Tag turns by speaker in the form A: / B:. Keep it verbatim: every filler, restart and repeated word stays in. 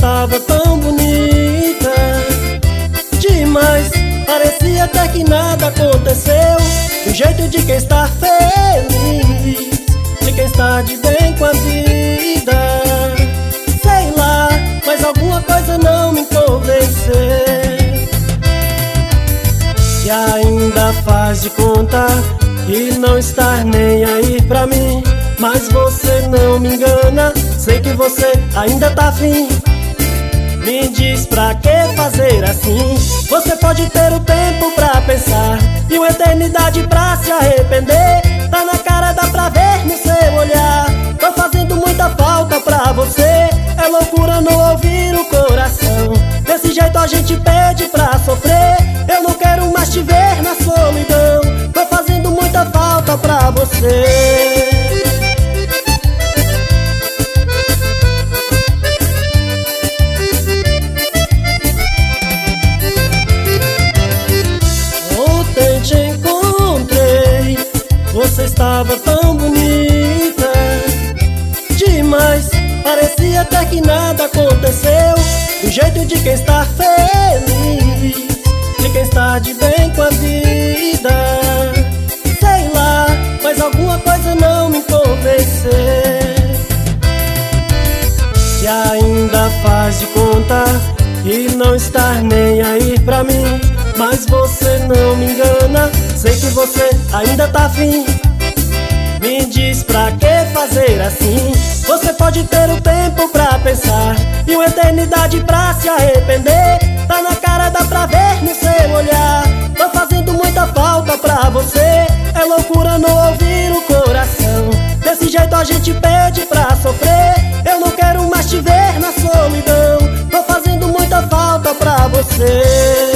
A: estava tão bonita demais, parecia até que nada aconteceu. Do jeito de quem está feliz, de quem está de bem com a vida. Sei lá, mas alguma coisa não me convenceu. E ainda faz de conta e não estar nem aí pra mim. Mas você não me engana, sei que você ainda tá afim. Me diz pra que fazer assim? Você pode ter o tempo pra pensar e uma eternidade pra se arrepender. Tá na cara, dá pra ver no seu olhar. Tô fazendo muita falta pra você. É loucura não ouvir o coração. Desse jeito a gente pede pra sofrer. Eu não quero mais te ver na solidão. Tô fazendo muita falta pra você. Te encontrei, você estava tão bonita demais, parecia até que nada aconteceu. Do jeito de quem está feliz, de quem está de bem com a vida. Sei lá, mas alguma coisa não me convenceu. E ainda faz de conta e não estar nem aí pra mim. Mas você não me engana, sei que você ainda tá afim. Me diz pra que fazer assim? Você pode ter o tempo pra pensar e uma eternidade pra se arrepender. Tá na cara, dá pra ver no seu olhar. Tô fazendo muita falta pra você. É loucura não ouvir o coração. Desse jeito a gente pede pra sofrer. Eu não quero mais te ver na solidão. Tô fazendo muita falta pra você.